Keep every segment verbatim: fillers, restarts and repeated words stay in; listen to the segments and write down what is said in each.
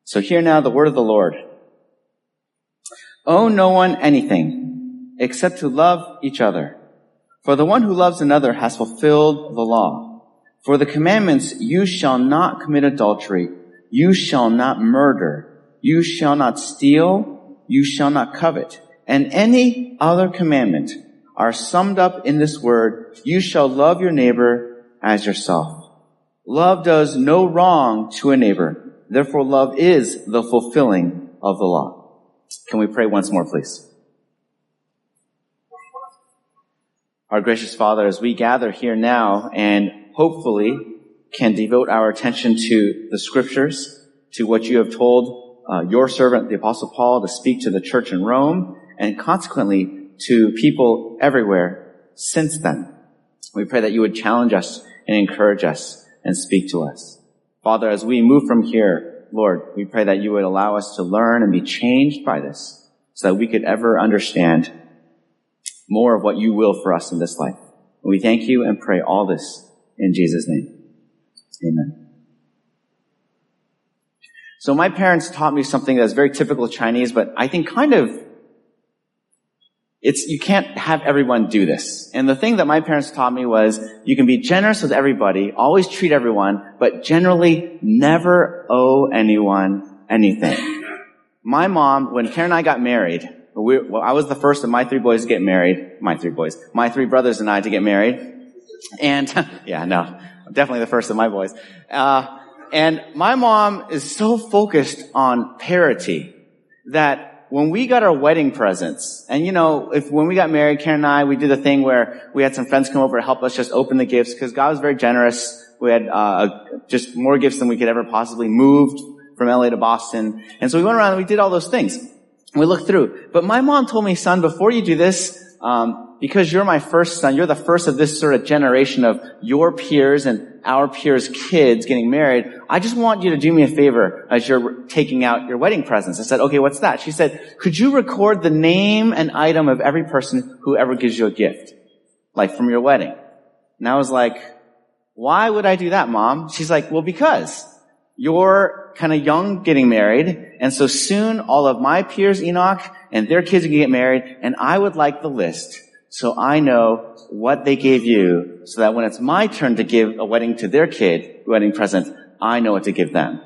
So hear now the word of the Lord. Owe no one anything except to love each other. For the one who loves another has fulfilled the law. For the commandments, you shall not commit adultery, you shall not murder, you shall not steal, you shall not covet, and any other commandment are summed up in this word, you shall love your neighbor as yourself. Love does no wrong to a neighbor. Therefore, love is the fulfilling of the law. Can we pray once more, please? Our gracious Father, as we gather here now and hopefully can devote our attention to the scriptures, to what you have told uh, your servant, the Apostle Paul, to speak to the church in Rome, and consequently to people everywhere since then. We pray that you would challenge us and encourage us and speak to us. Father, as we move from here, Lord, we pray that you would allow us to learn and be changed by this so that we could ever understand more of what you will for us in this life. And we thank you and pray all this in Jesus' name. Amen. So my parents taught me something that's very typical Chinese, but I think kind of It's, you can't have everyone do this. And the thing that my parents taught me was you can be generous with everybody, always treat everyone, but generally never owe anyone anything. My mom, when Karen and I got married, we, well, I was the first of my three boys to get married, my three boys, my three brothers and I to get married. And, yeah, no, definitely the first of my boys. Uh, and my mom is so focused on parity that when we got our wedding presents, and you know, if when we got married, Karen and I, we did a thing where we had some friends come over to help us just open the gifts, because God was very generous. We had uh just more gifts than we could ever possibly. Moved from L A to Boston, and so we went around and we did all those things. We looked through. But my mom told me, son, before you do this, um, because you're my first son, you're the first of this sort of generation of your peers and our peers' kids getting married. I just want you to do me a favor as you're taking out your wedding presents. I said, okay, what's that? She said, could you record the name and item of every person who ever gives you a gift, like from your wedding? And I was like, why would I do that, Mom? She's like, well, because you're kind of young getting married, and so soon all of my peers, Enoch, and their kids are going to get married, and I would like the list so I know what they gave you, so that when it's my turn to give a wedding to their kid, wedding present, I know what to give them.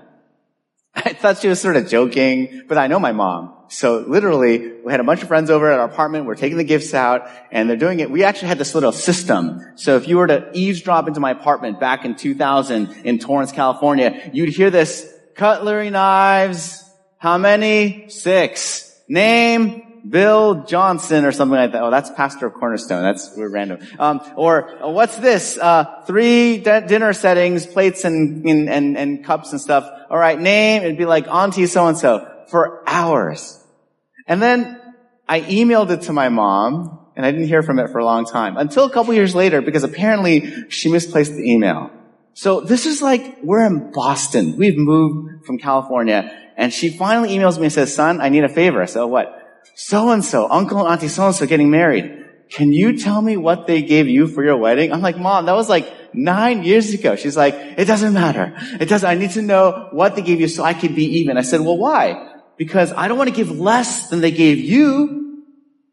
I thought she was sort of joking, but I know my mom. So literally, we had a bunch of friends over at our apartment. We're taking the gifts out, and they're doing it. We actually had this little system. So if you were to eavesdrop into my apartment back in two thousand in Torrance, California, you'd hear this: cutlery knives, how many? Six. Name? Bill Johnson or something like that. Oh, that's pastor of Cornerstone. That's, we're random. Um, or, uh, what's this? Uh, three d- dinner settings, plates and, and, and, and cups and stuff. All right, name. It'd be like auntie so-and-so for hours. And then I emailed it to my mom, and I didn't hear from it for a long time. Until a couple years later, because apparently she misplaced the email. So this is like, we're in Boston. We've moved from California, and she finally emails me and says, son, I need a favor. So what? So-and-so, uncle and auntie so-and-so getting married. Can you tell me what they gave you for your wedding? I'm like, Mom, that was like nine years ago. She's like, it doesn't matter. It doesn't, I need to know what they gave you so I could be even. I said, well, why? Because I don't want to give less than they gave you.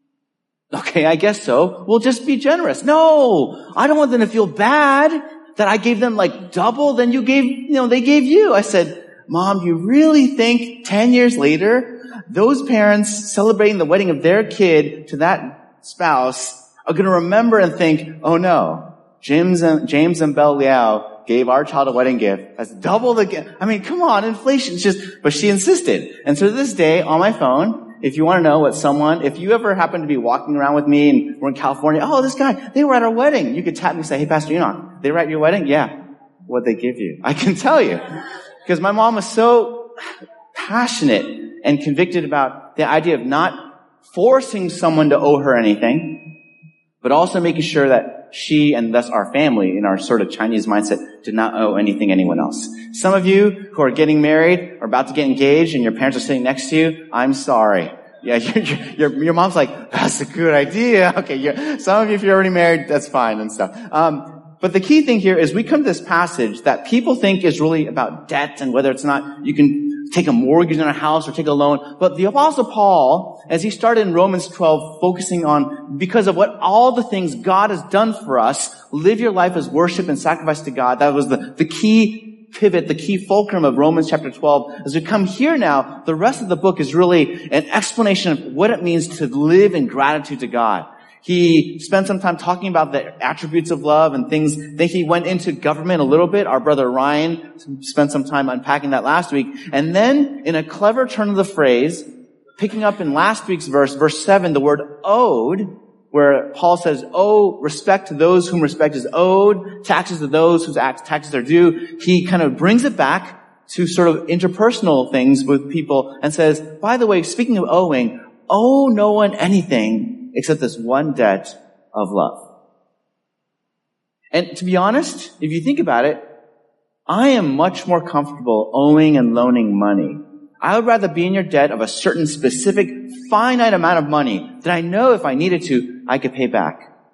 Okay, I guess so. Well, just be generous. No, I don't want them to feel bad that I gave them like double than you gave, you know, they gave you. I said, Mom, you really think ten years later, those parents celebrating the wedding of their kid to that spouse are going to remember and think, oh no, James and, James and Belle Liao gave our child a wedding gift. That's double the gift. I mean, come on, inflation. It's just, but she insisted. And so to this day, on my phone, if you want to know what someone, if you ever happen to be walking around with me and we're in California, oh, this guy, they were at our wedding. You could tap me and say, hey, Pastor Enoch, they were at your wedding? Yeah. What'd they give you? I can tell you. Because my mom was so passionate and convicted about the idea of not forcing someone to owe her anything, but also making sure that she and thus our family in our sort of Chinese mindset did not owe anything anyone else. Some of you who are getting married or about to get engaged and your parents are sitting next to you, I'm sorry. Yeah, your, your, your mom's like, that's a good idea. Okay, you're, some of you, if you're already married, that's fine and stuff. Um, but the key thing here is we come to this passage that people think is really about debt and whether it's not, you can take a mortgage on a house or take a loan. But the Apostle Paul, as he started in Romans twelve, focusing on, because of what all the things God has done for us, live your life as worship and sacrifice to God. That was the, the key pivot, the key fulcrum of Romans chapter twelve. As we come here now, the rest of the book is really an explanation of what it means to live in gratitude to God. He spent some time talking about the attributes of love and things. Then he went into government a little bit. Our brother Ryan spent some time unpacking that last week. And then, in a clever turn of the phrase, picking up in last week's verse, verse seven, the word owed, where Paul says, owe respect to those whom respect is owed, taxes to those whose taxes are due. He kind of brings it back to sort of interpersonal things with people and says, by the way, speaking of owing, owe no one anything except this one debt of love. And to be honest, if you think about it, I am much more comfortable owing and loaning money. I would rather be in your debt of a certain specific finite amount of money that I know if I needed to, I could pay back,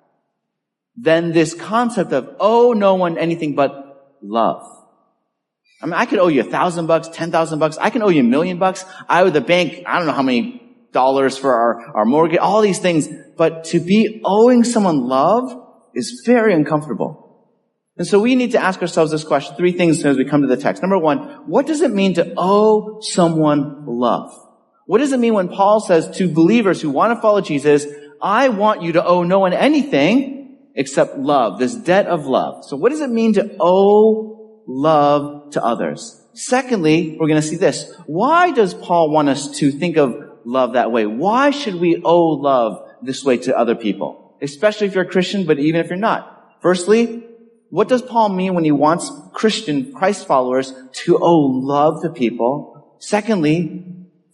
than this concept of owe no one anything but love. I mean, I could owe you a thousand bucks, ten thousand bucks. I can owe you a million bucks. I owe the bank, I don't know how many dollars for our, our mortgage, all these things. But to be owing someone love is very uncomfortable. And so we need to ask ourselves this question, three things as we come to the text. Number one, what does it mean to owe someone love? What does it mean when Paul says to believers who want to follow Jesus, I want you to owe no one anything except love, this debt of love. So what does it mean to owe love to others? Secondly, we're going to see this. Why does Paul want us to think of love that way? Why should we owe love this way to other people? Especially if you're a Christian, but even if you're not. Firstly, what does Paul mean when he wants Christian Christ followers to owe love to people? Secondly,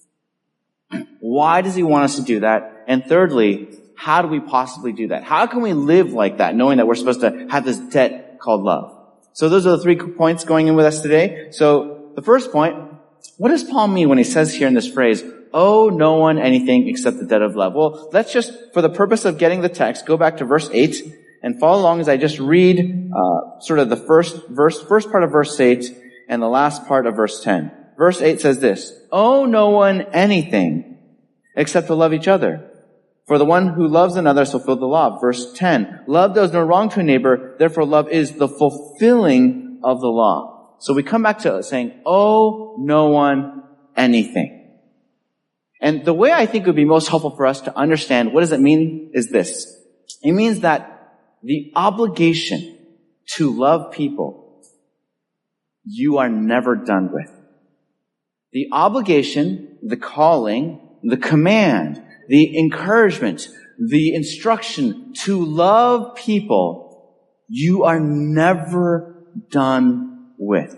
why does he want us to do that? And thirdly, how do we possibly do that? How can we live like that, knowing that we're supposed to have this debt called love? So those are the three points going in with us today. So the first point, what does Paul mean when he says here in this phrase, owe no one anything except the debt of love? Well, let's just, for the purpose of getting the text, go back to verse eight and follow along as I just read uh, sort of the first verse, first part of verse eight and the last part of verse ten. Verse eight says this, owe no one anything except to love each other. For the one who loves another shall fulfill the law. Verse ten, love does no wrong to a neighbor, therefore love is the fulfilling of the law. So we come back to saying, owe no one anything. And the way I think would be most helpful for us to understand what does it mean is this. It means that the obligation to love people, you are never done with. The obligation, the calling, the command, the encouragement, the instruction to love people, you are never done with.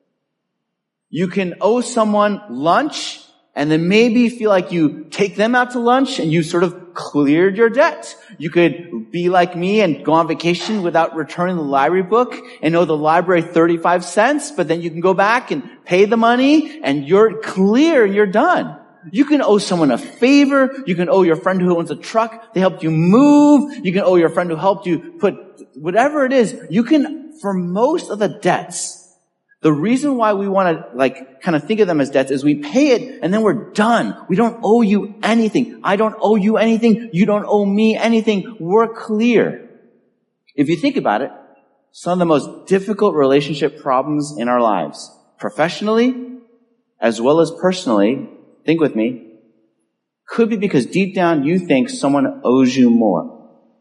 You can owe someone lunch and then maybe feel like you take them out to lunch and you sort of cleared your debt. You could be like me and go on vacation without returning the library book and owe the library thirty-five cents, but then you can go back and pay the money and you're clear and you're done. You can owe someone a favor. You can owe your friend who owns a truck. They helped you move. You can owe your friend who helped you put whatever it is. You can, for most of the debts, the reason why we want to like kind of think of them as debts is we pay it and then we're done. We don't owe you anything. I don't owe you anything. You don't owe me anything. We're clear. If you think about it, some of the most difficult relationship problems in our lives, professionally as well as personally, think with me, could be because deep down you think someone owes you more.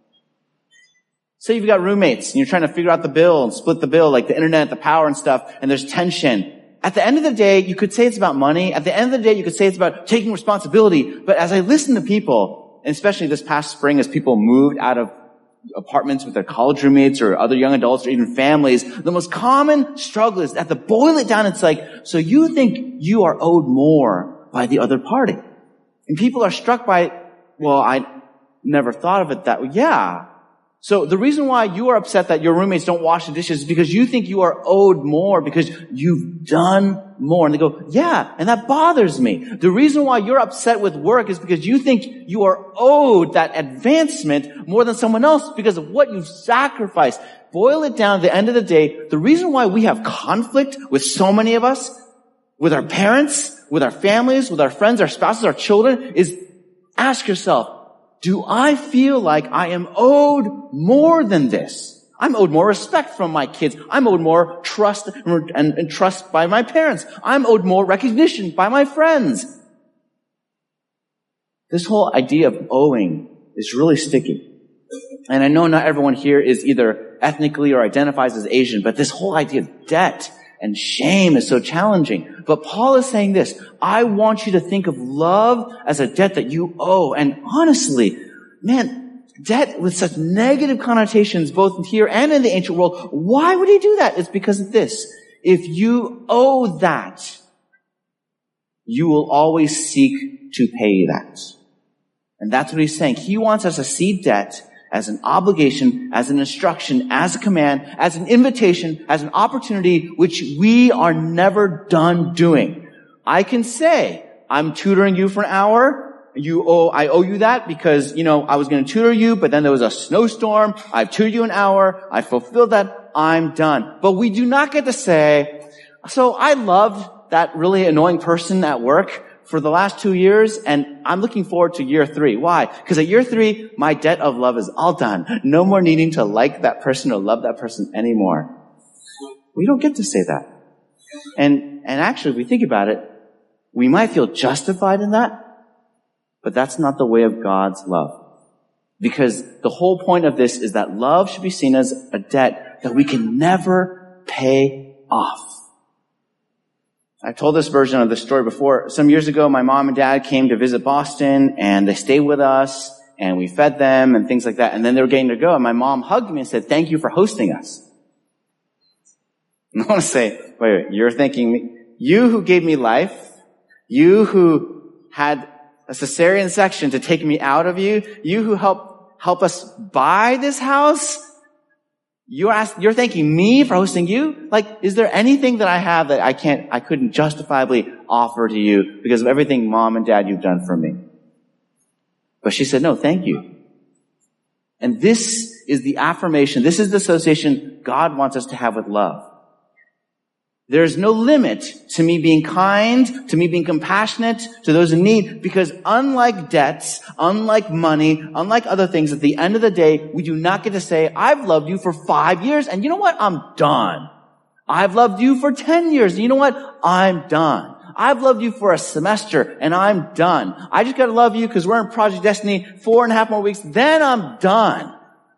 Say you've got roommates and you're trying to figure out the bill and split the bill, like the internet, the power and stuff, and there's tension. At the end of the day, you could say it's about money. At the end of the day, you could say it's about taking responsibility. But as I listen to people, and especially this past spring as people moved out of apartments with their college roommates or other young adults or even families, the most common struggle is that to boil it down, it's like, so you think you are owed more by the other party. And people are struck by, well, I never thought of it that way. Yeah. So the reason why you are upset that your roommates don't wash the dishes is because you think you are owed more because you've done more. And they go, yeah, and that bothers me. The reason why you're upset with work is because you think you are owed that advancement more than someone else because of what you've sacrificed. Boil it down at the end of the day. The reason why we have conflict with so many of us with our parents, with our families, with our friends, our spouses, our children, is ask yourself, do I feel like I am owed more than this? I'm owed more respect from my kids. I'm owed more trust and, and, and trust by my parents. I'm owed more recognition by my friends. This whole idea of owing is really sticky. And I know not everyone here is either ethnically or identifies as Asian, but this whole idea of debt and shame is so challenging. But Paul is saying this, I want you to think of love as a debt that you owe. And honestly, man, debt with such negative connotations both here and in the ancient world, why would he do that? It's because of this. If you owe that, you will always seek to pay that. And that's what he's saying. He wants us to see debt as an obligation, as an instruction, as a command, as an invitation, as an opportunity which we are never done doing. I can say, I'm tutoring you for an hour. You owe, I owe you that because, you know, I was going to tutor you, but then there was a snowstorm. I've tutored you an hour. I fulfilled that. I'm done. But we do not get to say, so I loved that really annoying person at work for the last two years, and I'm looking forward to year three. Why? Because at year three, my debt of love is all done. No more needing to like that person or love that person anymore. We don't get to say that. And, and actually, if we think about it, we might feel justified in that, but that's not the way of God's love. Because the whole point of this is that love should be seen as a debt that we can never pay off. I've told this version of the story before. Some years ago, my mom and dad came to visit Boston, and they stayed with us, and we fed them and things like that. And then they were getting to go, and my mom hugged me and said, thank you for hosting us. And I want to say, wait, wait, you're thanking you who gave me life, you who had a cesarean section to take me out of you, you who helped help us buy this house, You're asking, you're thanking me for hosting you? Like, is there anything that I have that I can't, I couldn't justifiably offer to you because of everything mom and dad you've done for me? But she said, no, thank you. And this is the affirmation, this is the association God wants us to have with love. There's no limit to me being kind, to me being compassionate to those in need, because unlike debts, unlike money, unlike other things, at the end of the day, we do not get to say, I've loved you for five years, and you know what? I'm done. I've loved you for ten years, and you know what? I'm done. I've loved you for a semester, and I'm done. I just gotta love you because we're in Project Destiny four and a half more weeks, then I'm done.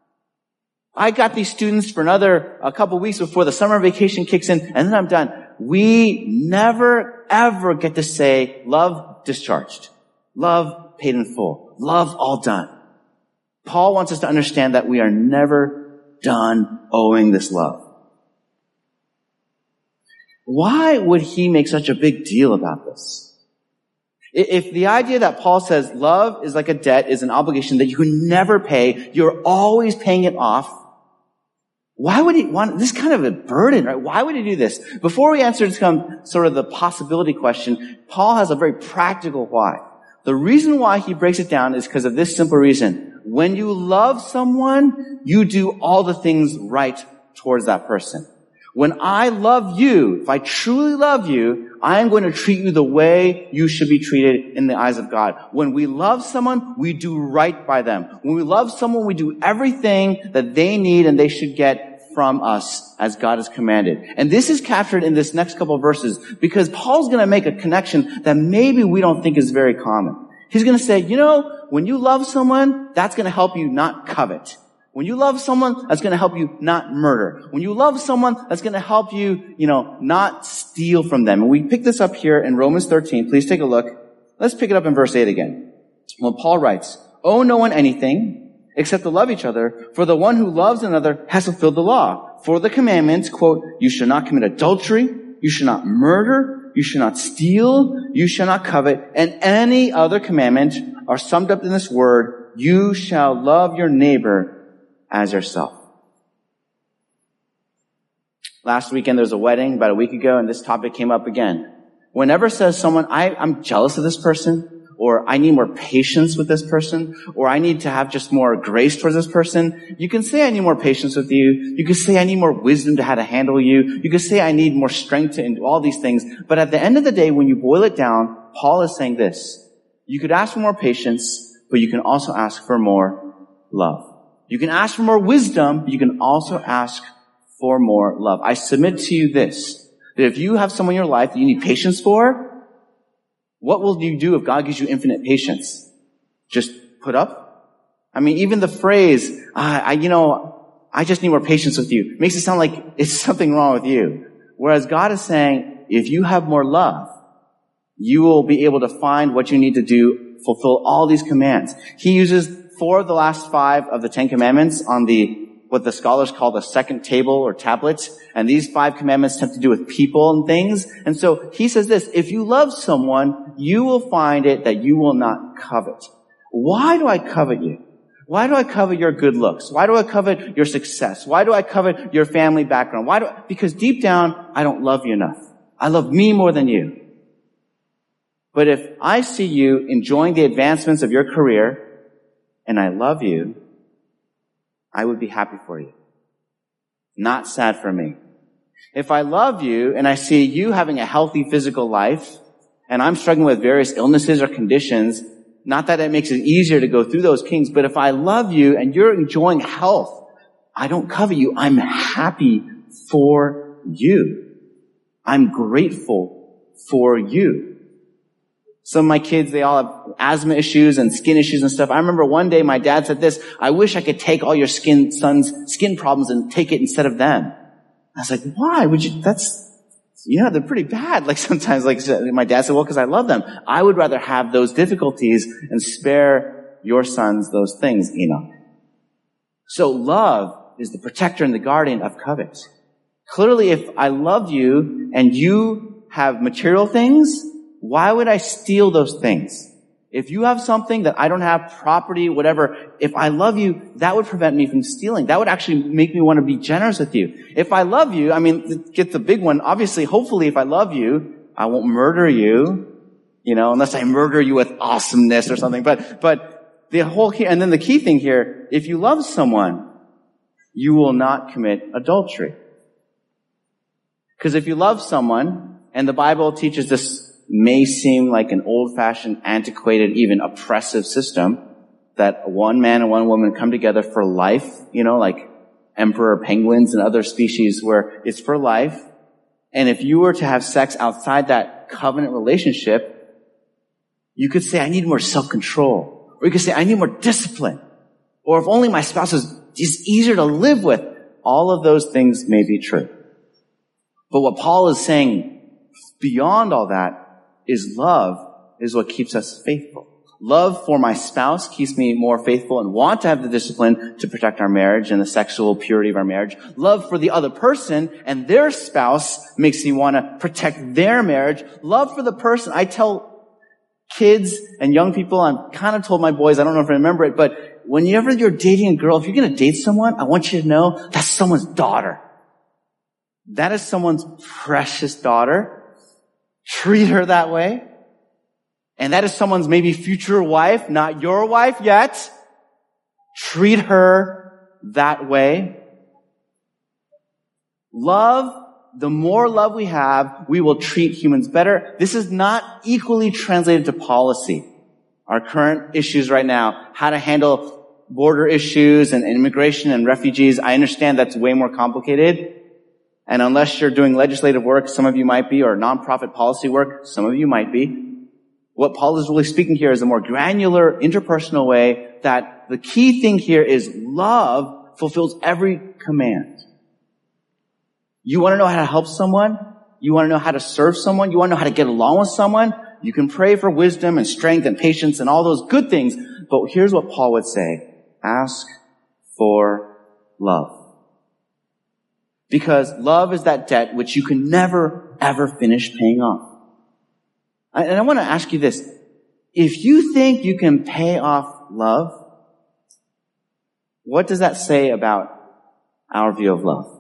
I got these students for another a couple weeks before the summer vacation kicks in, and then I'm done. We never, ever get to say, love discharged, love paid in full, love all done. Paul wants us to understand that we are never done owing this love. Why would he make such a big deal about this? If the idea that Paul says love is like a debt, is an obligation that you can never pay, you're always paying it off, why would he want this kind of a burden, right? Why would he do this? Before we answer this kind of sort of the possibility question, Paul has a very practical why. The reason why he breaks it down is because of this simple reason. When you love someone, you do all the things right towards that person. When I love you, if I truly love you, I am going to treat you the way you should be treated in the eyes of God. When we love someone, we do right by them. When we love someone, we do everything that they need and they should get from us as God has commanded. And this is captured in this next couple of verses because Paul's going to make a connection that maybe we don't think is very common. He's going to say, you know, when you love someone, that's going to help you not covet. When you love someone, that's going to help you not murder. When you love someone, that's going to help you, you know, not steal from them. And we pick this up here in Romans thirteen. Please take a look. Let's pick it up in verse eight again. Well, Paul writes, owe no one anything except to love each other, for the one who loves another has fulfilled the law. For the commandments, quote, you shall not commit adultery, you shall not murder, you shall not steal, you shall not covet, and any other commandment are summed up in this word, you shall love your neighbor as yourself. Last weekend there was a wedding about a week ago, and this topic came up again. Whenever says someone, I, I'm jealous of this person, or I need more patience with this person, or I need to have just more grace towards this person. You can say I need more patience with you. You can say I need more wisdom to how to handle you. You can say I need more strength to do all these things. But at the end of the day, when you boil it down, Paul is saying this. You could ask for more patience, but you can also ask for more love. You can ask for more wisdom, but you can also ask for more love. I submit to you this, that if you have someone in your life that you need patience for, what will you do if God gives you infinite patience? Just put up? I mean, even the phrase, I, I, you know, I just need more patience with you, makes it sound like it's something wrong with you. Whereas God is saying, if you have more love, you will be able to find what you need to do, fulfill all these commands. He uses four of the last five of the Ten Commandments on the what the scholars call the second table or tablet. And these five commandments have to do with people and things. And so he says this, if you love someone, you will find it that you will not covet. Why do I covet you? Why do I covet your good looks? Why do I covet your success? Why do I covet your family background? Why do I, because deep down, I don't love you enough. I love me more than you. But if I see you enjoying the advancements of your career and I love you, I would be happy for you. Not sad for me. If I love you and I see you having a healthy physical life and I'm struggling with various illnesses or conditions, not that it makes it easier to go through those kings, but if I love you and you're enjoying health, I don't covet you. I'm happy for you. I'm grateful for you. Some of my kids, they all have asthma issues and skin issues and stuff. I remember one day my dad said this, I wish I could take all your skin, son's skin problems and take it instead of them. I was like, why would you, that's, you know, they're pretty bad. Like sometimes, like my dad said, well, because I love them. I would rather have those difficulties and spare your sons those things, Enoch. So love is the protector and the guardian of covet. Clearly, if I love you and you have material things, why would I steal those things? If you have something that I don't have, property, whatever, if I love you, that would prevent me from stealing. That would actually make me want to be generous with you. If I love you, I mean, get the big one. Obviously, hopefully, if I love you, I won't murder you, you know, unless I murder you with awesomeness or something. But, but the whole key, and then the key thing here, if you love someone, you will not commit adultery. Because if you love someone, and the Bible teaches this may seem like an old-fashioned, antiquated, even oppressive system, that one man and one woman come together for life, you know, like emperor penguins and other species where it's for life. And if you were to have sex outside that covenant relationship, you could say, I need more self-control. Or you could say, I need more discipline. Or if only my spouse is just easier to live with. All of those things may be true. But what Paul is saying beyond all that is love is what keeps us faithful. Love for my spouse keeps me more faithful and want to have the discipline to protect our marriage and the sexual purity of our marriage. Love for the other person and their spouse makes me want to protect their marriage. Love for the person. I tell kids and young people, I'm kind of told my boys, I don't know if I remember it, but whenever you're dating a girl, if you're going to date someone, I want you to know that's someone's daughter. That is someone's precious daughter. Treat her that way. And that is someone's maybe future wife, not your wife yet. Treat her that way. Love, the more love we have, we will treat humans better. This is not equally translated to policy. Our current issues right now, how to handle border issues and immigration and refugees. I understand that's way more complicated. And unless you're doing legislative work, some of you might be, or nonprofit policy work, some of you might be. What Paul is really speaking here is a more granular, interpersonal way that the key thing here is love fulfills every command. You want to know how to help someone? You want to know how to serve someone? You want to know how to get along with someone? You can pray for wisdom and strength and patience and all those good things. But here's what Paul would say. Ask for love. Because love is that debt which you can never, ever finish paying off. And I want to ask you this. If you think you can pay off love, what does that say about our view of love?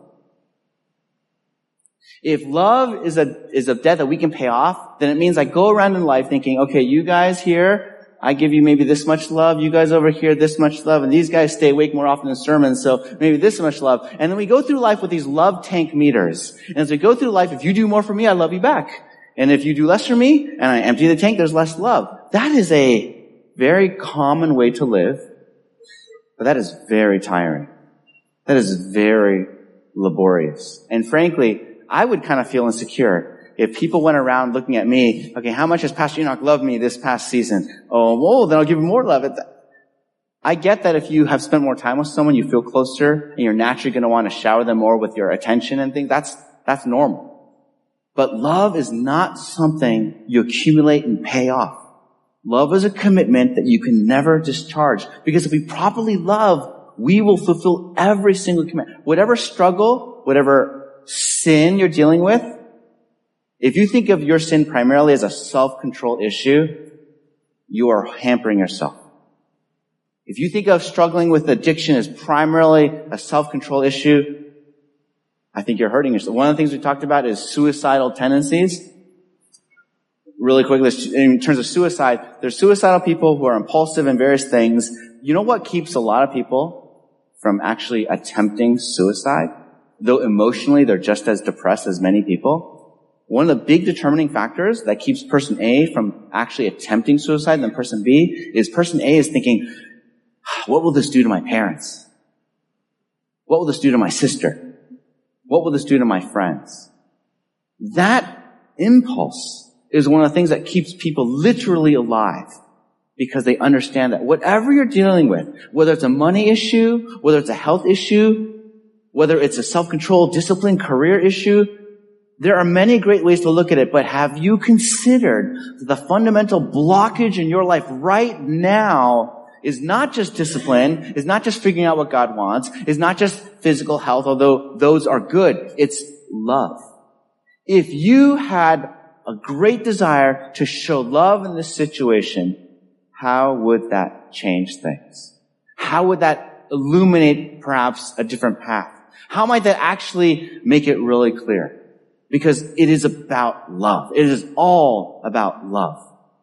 If love is a, is a debt that we can pay off, then it means I go around in life thinking, okay, you guys here, I give you maybe this much love, you guys over here this much love, and these guys stay awake more often in sermons, so maybe this much love. And then we go through life with these love tank meters. And as we go through life, if you do more for me, I love you back. And if you do less for me, and I empty the tank, there's less love. That is a very common way to live, but that is very tiring. That is very laborious. And frankly, I would kind of feel insecure if people went around looking at me, okay, how much has Pastor Enoch loved me this past season? Oh, whoa, then I'll give him more love. I get that if you have spent more time with someone, you feel closer, and you're naturally going to want to shower them more with your attention and things. That's, that's normal. But love is not something you accumulate and pay off. Love is a commitment that you can never discharge. Because if we properly love, we will fulfill every single commitment. Whatever struggle, whatever sin you're dealing with, if you think of your sin primarily as a self-control issue, you are hampering yourself. If you think of struggling with addiction as primarily a self-control issue, I think you're hurting yourself. One of the things we talked about is suicidal tendencies. Really quickly, in terms of suicide, there's suicidal people who are impulsive in various things. You know what keeps a lot of people from actually attempting suicide? Though emotionally they're just as depressed as many people. One of the big determining factors that keeps person A from actually attempting suicide than person B is person A is thinking, what will this do to my parents? What will this do to my sister? What will this do to my friends? That impulse is one of the things that keeps people literally alive, because they understand that whatever you're dealing with, whether it's a money issue, whether it's a health issue, whether it's a self-control, discipline, career issue, there are many great ways to look at it, but have you considered the fundamental blockage in your life right now is not just discipline, is not just figuring out what God wants, is not just physical health, although those are good. It's love. If you had a great desire to show love in this situation, how would that change things? How would that illuminate perhaps a different path? How might that actually make it really clear? Because it is about love. It is all about love.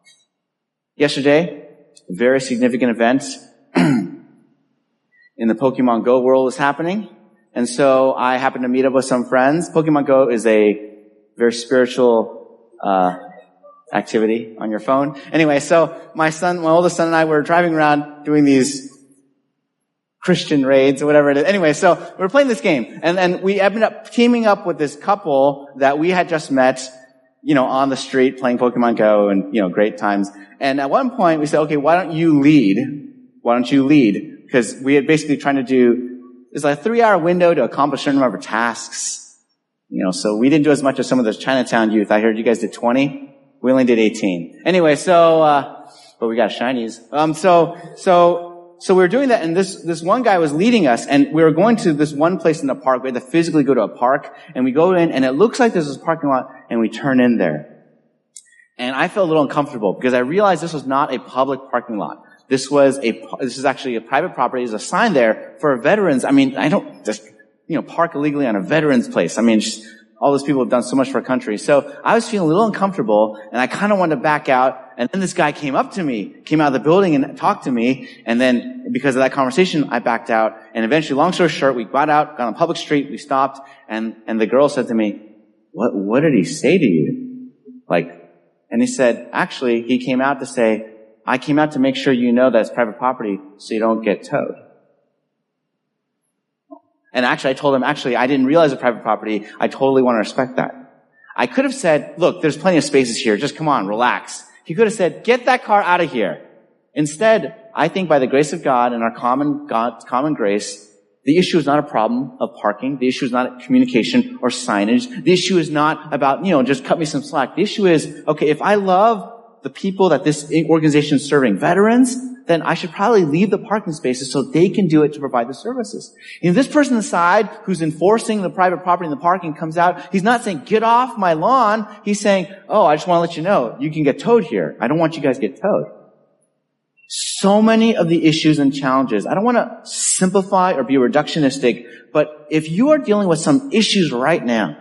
Yesterday, a very significant event in the Pokemon Go world was happening. And so I happened to meet up with some friends. Pokemon Go is a very spiritual uh activity on your phone. Anyway, so my son, my oldest son and I were driving around doing these Christian raids or whatever it is. Anyway, so we were playing this game, and and we ended up teaming up with this couple that we had just met, you know, on the street playing Pokemon Go, and, you know, great times. And at one point we said, okay, why don't you lead? Why don't you lead? Because we had basically trying to do, it's like a three hour window to accomplish a certain number of tasks. You know, so we didn't do as much as some of those Chinatown youth. I heard you guys did twenty. We only did eighteen. Anyway, so, uh, but we got shinies. Um, so, so, So we were doing that, and this, this one guy was leading us, and we were going to this one place in the park. We had to physically go to a park, and we go in, and it looks like there's this parking lot, and we turn in there. And I felt a little uncomfortable, because I realized this was not a public parking lot. This was a, this is actually a private property. There's a sign there for veterans. I mean, I don't just, you know, park illegally on a veterans place. I mean, just, all those people have done so much for our country. So I was feeling a little uncomfortable, and I kind of wanted to back out. And then this guy came up to me, came out of the building and talked to me. And then because of that conversation, I backed out. And eventually, long story short, we got out, got on a public street, we stopped, and, and the girl said to me, what, what did he say to you? Like, and he said, actually, he came out to say, I came out to make sure you know that it's private property so you don't get towed. And actually, I told him, actually, I didn't realize it's private property. I totally want to respect that. I could have said, look, there's plenty of spaces here. Just come on, relax. He could have said, get that car out of here. Instead, I think by the grace of God and our common God, common grace, the issue is not a problem of parking. The issue is not communication or signage. The issue is not about, you know, just cut me some slack. The issue is, okay, if I love the people that this organization is serving, veterans, then I should probably leave the parking spaces so they can do it to provide the services. And if this person inside who's enforcing the private property and the parking comes out, he's not saying, get off my lawn. He's saying, oh, I just want to let you know, you can get towed here. I don't want you guys to get towed. So many of the issues and challenges, I don't want to simplify or be reductionistic, but if you are dealing with some issues right now,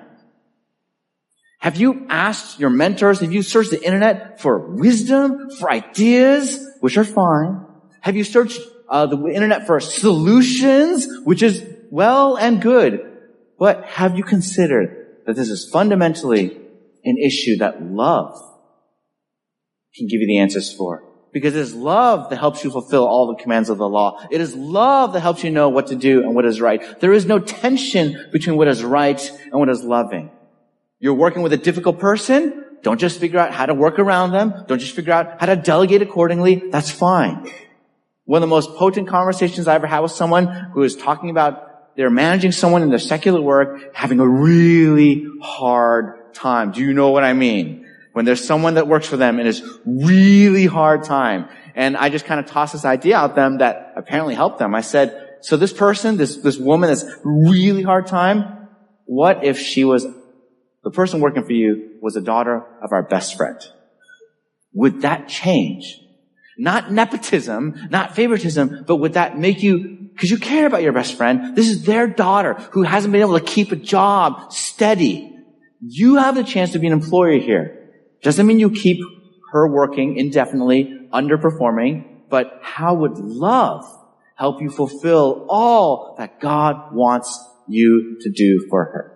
have you asked your mentors, have you searched the internet for wisdom, for ideas? which are fine? Have you searched uh, the internet for solutions, which is well and good? But have you considered that this is fundamentally an issue that love can give you the answers for? Because it is love that helps you fulfill all the commands of the law. It is love that helps you know what to do and what is right. There is no tension between what is right and what is loving. You're working with a difficult person. Don't just figure out how to work around them. Don't just figure out how to delegate accordingly. That's fine. One of the most potent conversations I ever had with someone who was talking about they're managing someone in their secular work having a really hard time. Do you know what I mean? When there's someone that works for them and it's really hard time. And I just kind of tossed this idea out them that apparently helped them. I said, so this person, this, this woman that's really hard time, what if she was, the person working for you was a daughter of our best friend? Would that change? Not nepotism, not favoritism, but would that make you, because you care about your best friend, this is their daughter who hasn't been able to keep a job steady. You have the chance to be an employee here. Doesn't mean you keep her working indefinitely, underperforming, but how would love help you fulfill all that God wants you to do for her?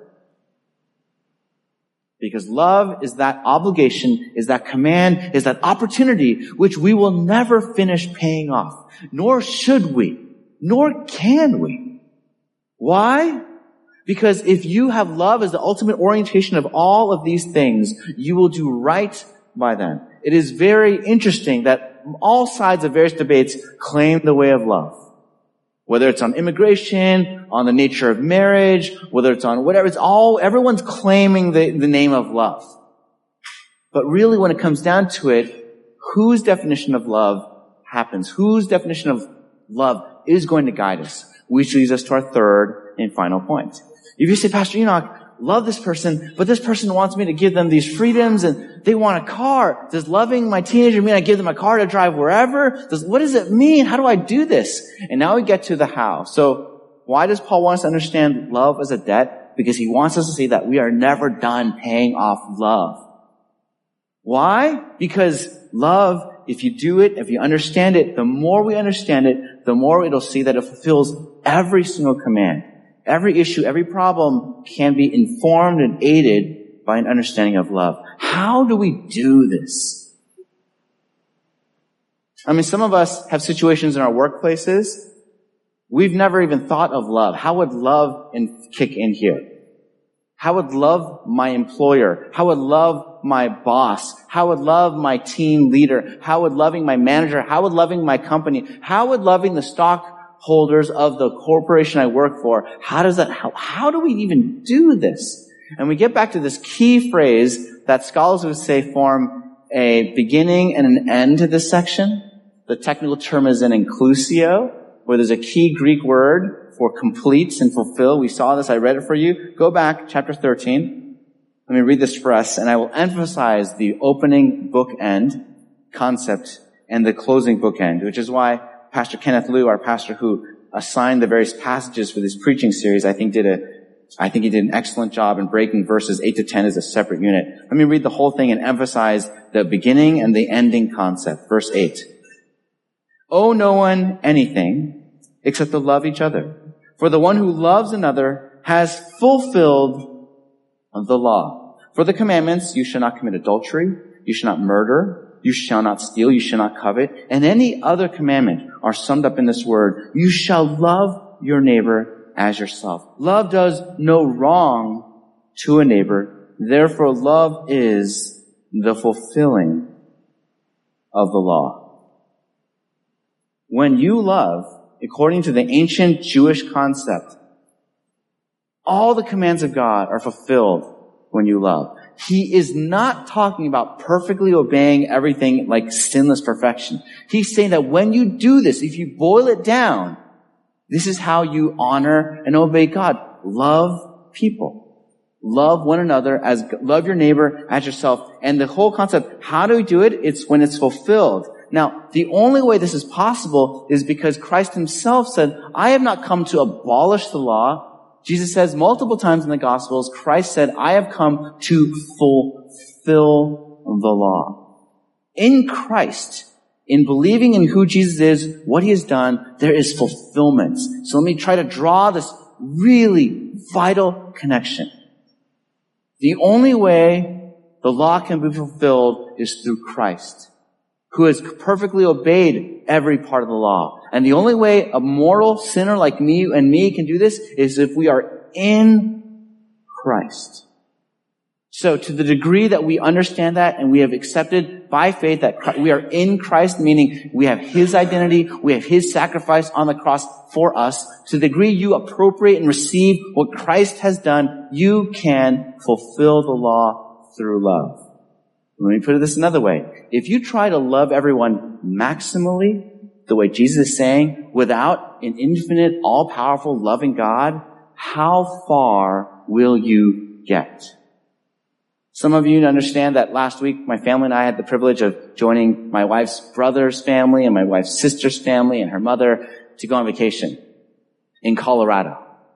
Because love is that obligation, is that command, is that opportunity which we will never finish paying off. Nor should we, nor can we. Why? Because if you have love as the ultimate orientation of all of these things, you will do right by them. It is very interesting that all sides of various debates claim the way of love. Whether it's on immigration, on the nature of marriage, whether it's on whatever, it's all, everyone's claiming the, the name of love. But really when it comes down to it, whose definition of love happens? Whose definition of love is going to guide us? Which leads us to our third and final point. If you say, Pastor Enoch, love this person, but this person wants me to give them these freedoms and they want a car. Does loving my teenager mean I give them a car to drive wherever? Does, what does it mean? How do I do this? And now we get to the how. So why does Paul want us to understand love as a debt? Because he wants us to see that we are never done paying off love. Why? Because love, if you do it, if you understand it, the more we understand it, the more it'll see that it fulfills every single command. Every issue, every problem can be informed and aided by an understanding of love. How do we do this? I mean, some of us have situations in our workplaces. We've never even thought of love. How would love in, kick in here? How would love my employer? How would love my boss? How would love my team leader? How would loving my manager? How would loving my company? How would loving the stock holders of the corporation I work for, how does that, how, how do we even do this? And we get back to this key phrase that scholars would say form a beginning and an end to this section. The technical term is an inclusio, where there's a key Greek word for complete and fulfill. We saw this, I read it for you. Go back, chapter thirteen. Let me read this for us, and I will emphasize the opening bookend concept and the closing bookend, which is why Pastor Kenneth Liu, our pastor who assigned the various passages for this preaching series, I think did a, I think he did an excellent job in breaking verses eight to ten as a separate unit. Let me read the whole thing and emphasize the beginning and the ending concept. Verse eight. Owe no one anything except to love each other. For the one who loves another has fulfilled the law. For the commandments, you shall not commit adultery, you shall not murder, you shall not steal, you shall not covet, and any other commandment are summed up in this word. You shall love your neighbor as yourself. Love does no wrong to a neighbor. Therefore, love is the fulfilling of the law. When you love, according to the ancient Jewish concept, all the commands of God are fulfilled when you love. He is not talking about perfectly obeying everything like sinless perfection. He's saying that when you do this, if you boil it down, this is how you honor and obey God. Love people. Love one another as, love your neighbor as yourself. And the whole concept, how do we do it? It's when it's fulfilled. Now, the only way this is possible is because Christ himself said, I have not come to abolish the law. Jesus says multiple times in the Gospels, Christ said, I have come to fulfill the law. In Christ, In believing in who Jesus is, what he has done, there is fulfillment. So let me try to draw this really vital connection. The only way the law can be fulfilled is through Christ, who has perfectly obeyed every part of the law. And the only way a mortal sinner like me and me can do this is if we are in Christ. So to the degree that we understand that and we have accepted by faith that we are in Christ, meaning we have his identity, we have his sacrifice on the cross for us, to the degree you appropriate and receive what Christ has done, you can fulfill the law through love. Let me put it this another way. If you try to love everyone maximally, the way Jesus is saying, without an infinite, all-powerful, loving God, how far will you get? Some of you understand that last week my family and I had the privilege of joining my wife's brother's family and my wife's sister's family and her mother to go on vacation in Colorado,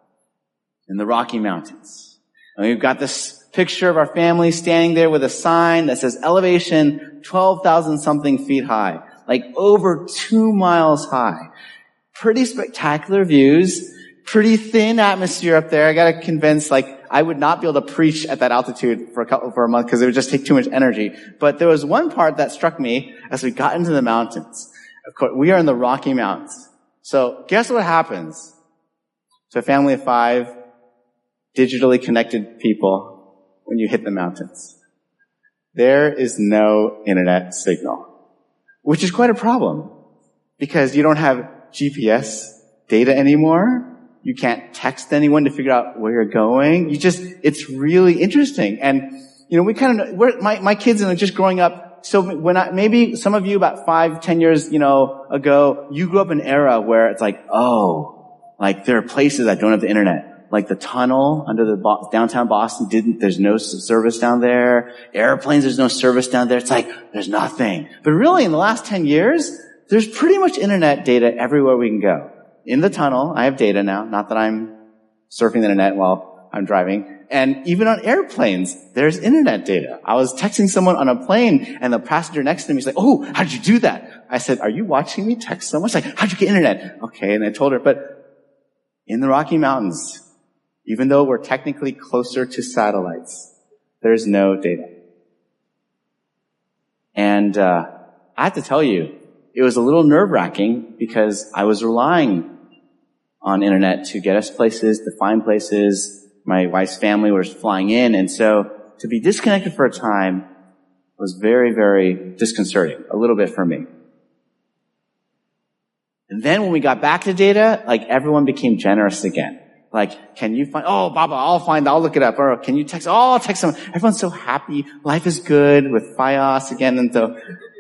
in the Rocky Mountains. And we've got this picture of our family standing there with a sign that says elevation twelve thousand something feet high, like over two miles high. Pretty spectacular views, pretty thin atmosphere up there. I got to convince, like, I would not be able to preach at that altitude for a couple, for a month because it would just take too much energy. But there was one part that struck me as we got into the mountains. Of course, we are in the Rocky Mountains. So guess what happens to a family of five digitally connected people when you hit the mountains? There is no internet signal, which is quite a problem because you don't have G P S data anymore. You can't text anyone to figure out where you're going. You just, it's really interesting. And, you know, we kind of, we're, my, my kids are just growing up. So when I, maybe some of you about five, ten years, you know, ago, you grew up in an era where it's like, oh, like there are places that don't have the internet. Like the tunnel under the Bo- downtown Boston didn't, there's no service down there. Airplanes, there's no service down there. It's like, there's nothing. But really in the last ten years, there's pretty much internet data everywhere we can go. In the tunnel, I have data now. Not that I'm surfing the internet while I'm driving. And even on airplanes, there's internet data. I was texting someone on a plane, and the passenger next to me is like, "Oh, how'd you do that?" I said, "Are you watching me text so much? Like, how'd you get internet?" Okay, and I told her, but in the Rocky Mountains, even though we're technically closer to satellites, there's no data. And uh I have to tell you, it was a little nerve-wracking because I was relying on internet to get us places, to find places. My wife's family was flying in, and so to be disconnected for a time was very, very disconcerting, a little bit for me. And then when we got back to data, like everyone became generous again. Like, can you find, oh, Baba, I'll find, I'll look it up. Or can you text, oh, I'll text someone. Everyone's so happy. Life is good with Fios again. And so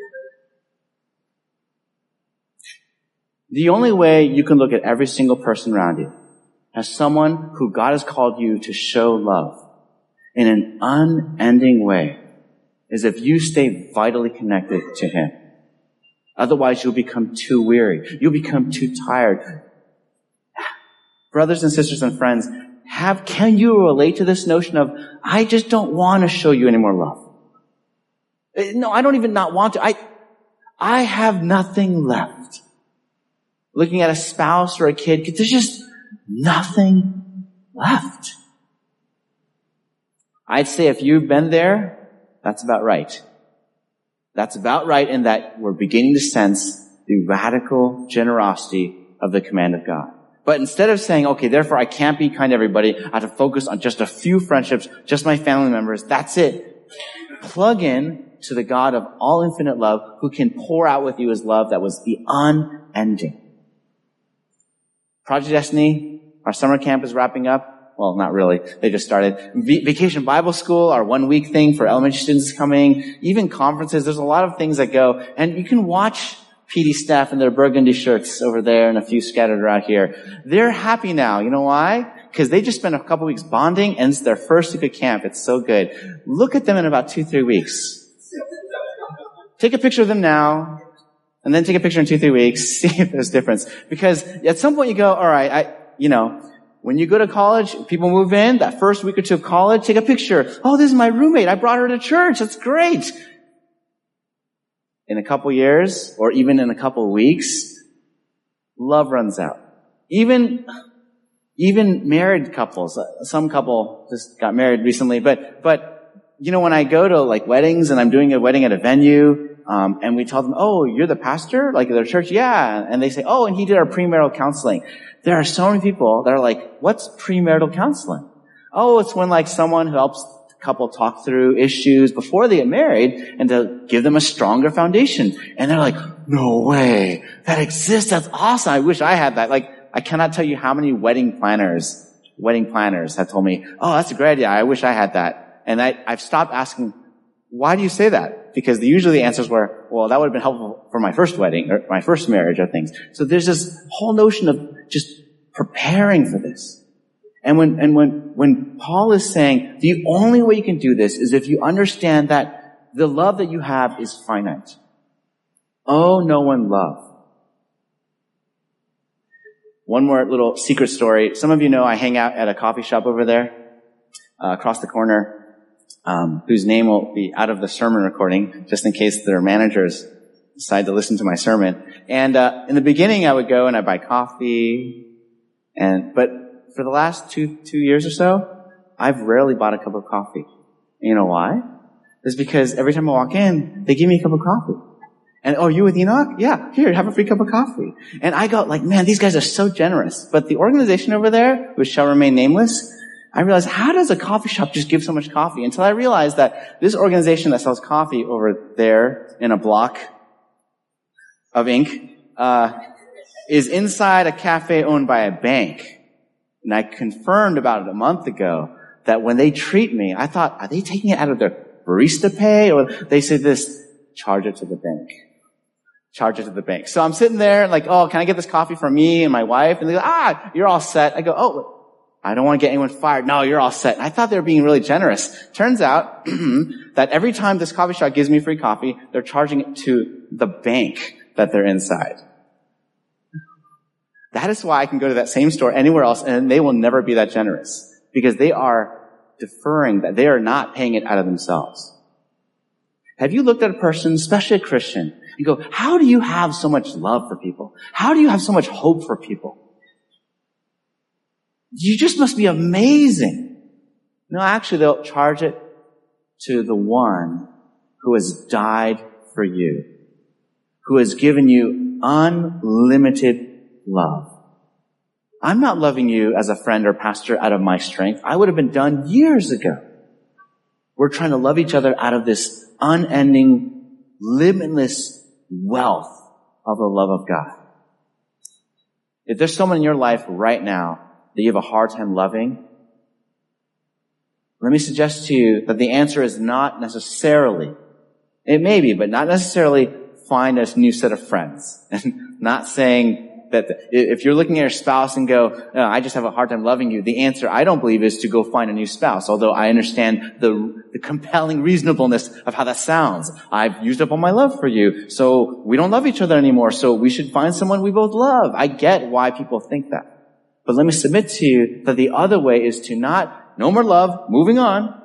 the only way you can look at every single person around you as someone who God has called you to show love in an unending way is if you stay vitally connected to Him. Otherwise, you'll become too weary. You'll become too tired. Brothers and sisters and friends, have, can you relate to this notion of, I just don't want to show you any more love? No, I don't even not want to. I, I have nothing left. Looking at a spouse or a kid, there's just nothing left. I'd say if you've been there, that's about right. That's about right in that we're beginning to sense the radical generosity of the command of God. But instead of saying, okay, therefore I can't be kind to everybody, I have to focus on just a few friendships, just my family members, that's it. Plug in to the God of all infinite love who can pour out with you His love that was the unending. Project Destiny, our summer camp is wrapping up. Well, not really. They just started. V- Vacation Bible School, our one week thing for elementary students is coming. Even conferences, there's a lot of things that go. And you can watch P D staff in their burgundy shirts over there and a few scattered around here. They're happy now. You know why? Because they just spent a couple weeks bonding and it's their first week of camp. It's so good. Look at them in about two, three weeks. Take a picture of them now. And then take a picture in two, three weeks, see if there's difference. Because at some point you go, all right, I, you know, when you go to college, people move in, that first week or two of college, take a picture. Oh, this is my roommate. I brought her to church. That's great. in a couple years, or even in a couple weeks, love runs out. Even, even married couples, some couple just got married recently, but, but, you know, when I go to like weddings and I'm doing a wedding at a venue, um, and we tell them, oh, you're the pastor? Like their church? Yeah. And they say, oh, and he did our premarital counseling. There are so many people that are like, what's premarital counseling? Oh, it's when like someone who helps the couple talk through issues before they get married and to give them a stronger foundation. And they're like, no way. That exists. That's awesome. I wish I had that. Like, I cannot tell you how many wedding planners, wedding planners have told me, oh, that's a great idea. I wish I had that. And I, I've stopped asking, why do you say that? Because the, usually the answers were, well, that would have been helpful for my first wedding or my first marriage or things. So there's this whole notion of just preparing for this. And when, and when, when Paul is saying the only way you can do this is if you understand that the love that you have is finite. Oh, no one love. One more little secret story. Some of you know I hang out at a coffee shop over there, uh, across the corner. Um, whose name will be out of the sermon recording, just in case their managers decide to listen to my sermon. And uh, in the beginning, I would go and I'd buy coffee, and but for the last two two years or so, I've rarely bought a cup of coffee. And you know why? It's because every time I walk in, they give me a cup of coffee. And, oh, you with Enoch? Yeah, here, have a free cup of coffee. And I go, like, man, these guys are so generous. But the organization over there, which shall remain nameless, I realized, how does a coffee shop just give so much coffee? Until I realized that this organization that sells coffee over there in a block of ink, uh, is inside a cafe owned by a bank. And I confirmed about it a month ago that when they treat me, I thought, are they taking it out of their barista pay? Or they say this, charge it to the bank. Charge it to the bank. So I'm sitting there like, oh, can I get this coffee for me and my wife? And they go, ah, you're all set. I go, oh, I don't want to get anyone fired. No, you're all set. And I thought they were being really generous. Turns out that every time this coffee shop gives me free coffee, they're charging it to the bank that they're inside. That is why I can go to that same store anywhere else and they will never be that generous. Because they are deferring that. They are not paying it out of themselves. Have you looked at a person, especially a Christian, and go, how do you have so much love for people? How do you have so much hope for people? You just must be amazing. No, actually, they'll charge it to the one who has died for you, who has given you unlimited love. I'm not loving you as a friend or pastor out of my strength. I would have been done years ago. We're trying to love each other out of this unending, limitless wealth of the love of God. If there's someone in your life right now that you have a hard time loving, let me suggest to you that the answer is not necessarily, it may be, but not necessarily find a new set of friends. And not saying that if you're looking at your spouse and go, oh, I just have a hard time loving you, the answer, I don't believe, is to go find a new spouse. Although I understand the, the compelling reasonableness of how that sounds. I've used up all my love for you, so we don't love each other anymore, so we should find someone we both love. I get why people think that. But let me submit to you that the other way is to not, no more love, moving on.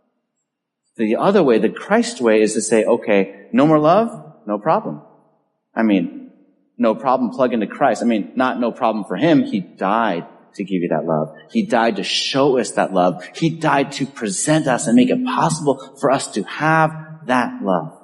The other way, the Christ way, is to say, okay, no more love, no problem. I mean, no problem, plug into Christ. I mean, not no problem for him. He died to give you that love. He died to show us that love. He died to present us and make it possible for us to have that love.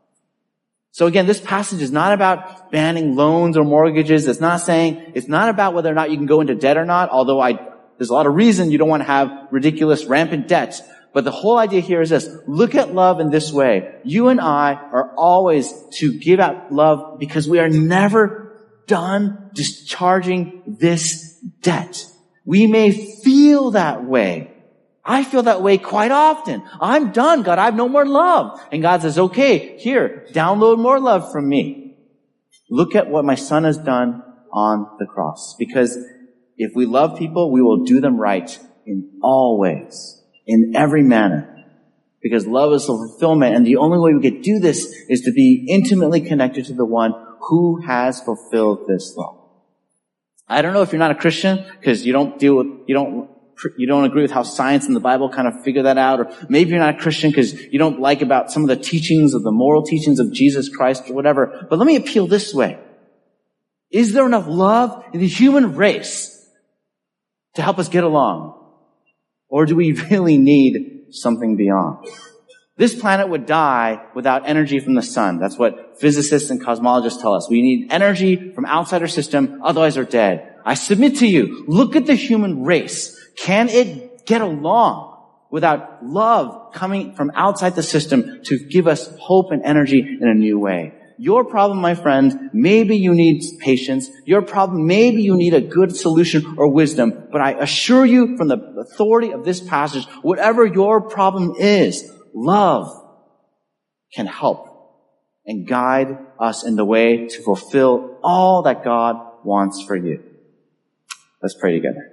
So again, this passage is not about banning loans or mortgages. It's not saying, it's not about whether or not you can go into debt or not, although I, there's a lot of reason you don't want to have ridiculous, rampant debt. But the whole idea here is this. Look at love in this way. You and I are always to give out love because we are never done discharging this debt. We may feel that way. I feel that way quite often. I'm done, God. I have no more love. And God says, okay, here, download more love from me. Look at what my son has done on the cross. Because if we love people, we will do them right in all ways, in every manner. Because love is the fulfillment, and the only way we could do this is to be intimately connected to the one who has fulfilled this law. I don't know if you're not a Christian, because you don't deal with, you don't you don't agree with how science and the Bible kind of figure that out, or maybe you're not a Christian because you don't like about some of the teachings of the moral teachings of Jesus Christ or whatever. But let me appeal this way. Is there enough love in the human race to help us get along? Or do we really need something beyond? This planet would die without energy from the sun. That's what physicists and cosmologists tell us. We need energy from outside our system, otherwise we're dead. I submit to you, look at the human race. Can it get along without love coming from outside the system to give us hope and energy in a new way? Your problem, my friend, maybe you need patience. Your problem, maybe you need a good solution or wisdom. But I assure you from the authority of this passage, whatever your problem is, love can help and guide us in the way to fulfill all that God wants for you. Let's pray together.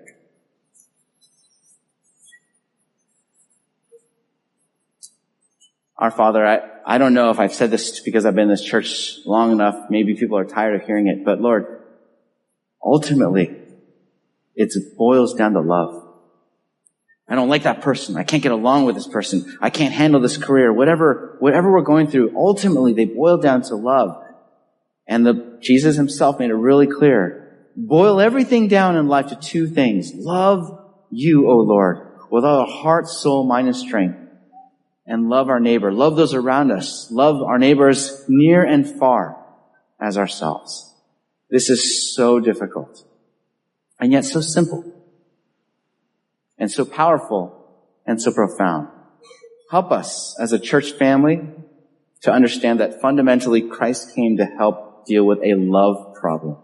Our Father, I, I don't know if I've said this because I've been in this church long enough. Maybe people are tired of hearing it. But Lord, ultimately, it boils down to love. I don't like that person. I can't get along with this person. I can't handle this career. Whatever, whatever we're going through, ultimately, they boil down to love. And the, Jesus himself made it really clear. Boil everything down in life to two things. Love you, O Lord, with all our heart, soul, mind, and strength. And love our neighbor. Love those around us. Love our neighbors near and far as ourselves. This is so difficult. And yet so simple. And so powerful. And so profound. Help us as a church family to understand that fundamentally Christ came to help deal with a love problem.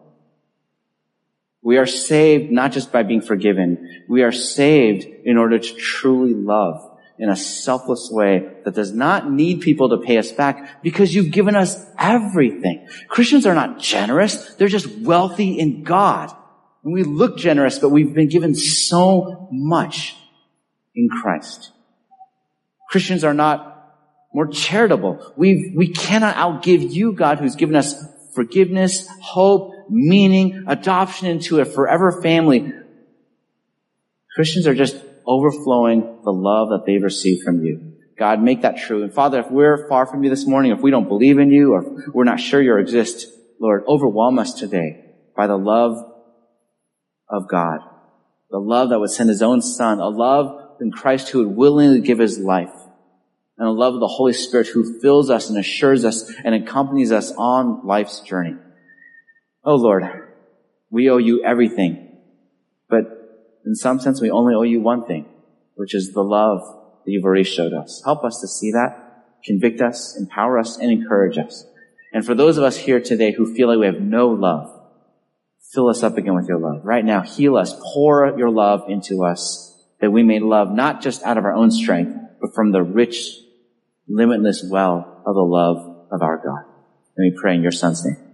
We are saved not just by being forgiven. We are saved in order to truly love in a selfless way that does not need people to pay us back because you've given us everything. Christians are not generous. They're just wealthy in God. And we look generous, but we've been given so much in Christ. Christians are not more charitable. We we cannot outgive you, God, who's given us forgiveness, hope, meaning, adoption into a forever family. Christians are just overflowing the love that they've received from you. God, make that true. And Father, if we're far from you this morning, if we don't believe in you, or we're not sure you exist, Lord, overwhelm us today by the love of God. The love that would send his own Son. A love in Christ who would willingly give his life. And a love of the Holy Spirit who fills us and assures us and accompanies us on life's journey. Oh Lord, we owe you everything. But in some sense, we only owe you one thing, which is the love that you've already showed us. Help us to see that, convict us, empower us, and encourage us. And for those of us here today who feel like we have no love, fill us up again with your love. Right now, heal us, pour your love into us, that we may love not just out of our own strength, but from the rich, limitless well of the love of our God. And we pray in your Son's name.